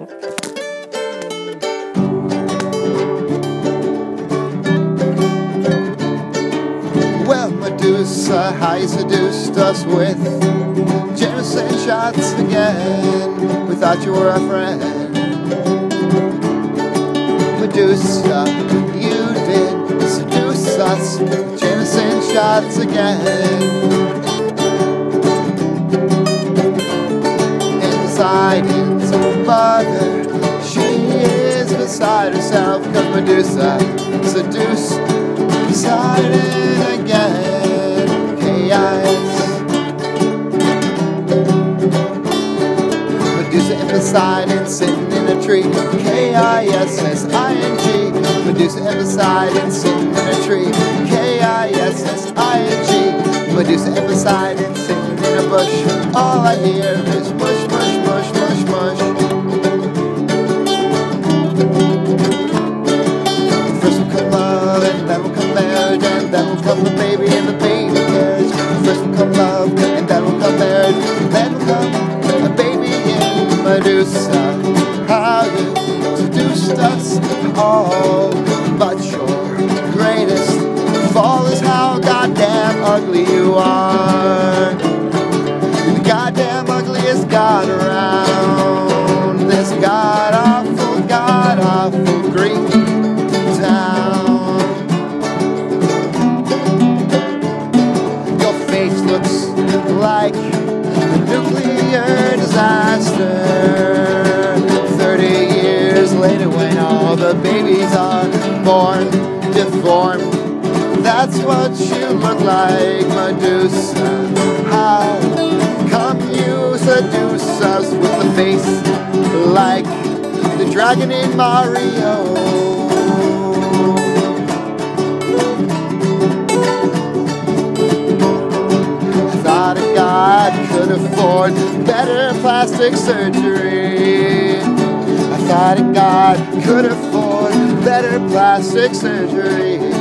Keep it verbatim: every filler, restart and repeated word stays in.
Well, Medusa, how you seduced us with Jameson shots again. We thought you were a friend. Medusa, you did seduce us with Jameson shots again. And Poseidon's mother, she is beside herself, 'cause Medusa seduced Poseidon again. K I S. Medusa and Poseidon sitting in a tree. K I S S I N G. Medusa and Poseidon sitting in a tree. K I S S I N G. Medusa and Poseidon sitting in a bush. All I hear is mush, mush, mush, mush, mush. First will come love, and then will come marriage, and then will come the baby and the baby carriage. First will come love, and then will come marriage, and then will come a baby in Medusa. How you seduced us all, but your greatest fall is how goddamn ugly you are. The goddamn ugliest god around this god-awful, god-awful Greek town. Your face looks like a nuclear disaster. Thirty years later, when all the babies are born deformed, that's what you look like, Medusa. How come you seduce us with a face like the dragon in Mario? I thought a god could afford better plastic surgery. I thought a god could afford better plastic surgery.